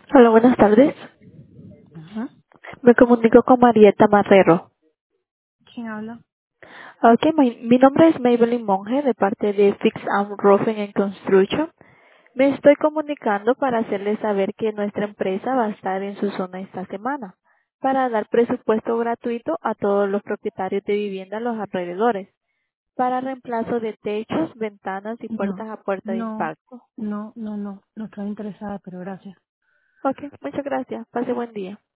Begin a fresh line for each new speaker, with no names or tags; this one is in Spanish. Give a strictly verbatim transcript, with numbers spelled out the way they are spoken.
Hola, buenas tardes.
Ajá.
Me comunico con Marieta Marrero.
¿Quién habla?
Ok, mi, mi nombre es Maybelline Monge de parte de Fix and Roofing and Construction. Me estoy comunicando para hacerles saber que nuestra empresa va a estar en su zona esta semana para dar presupuesto gratuito a todos los propietarios de vivienda en los alrededores para reemplazo de techos, ventanas y
No,
puertas a puerta de
no,
impacto.
no, no, no, no estoy interesada, pero gracias.
Ok, muchas gracias. Pase buen día.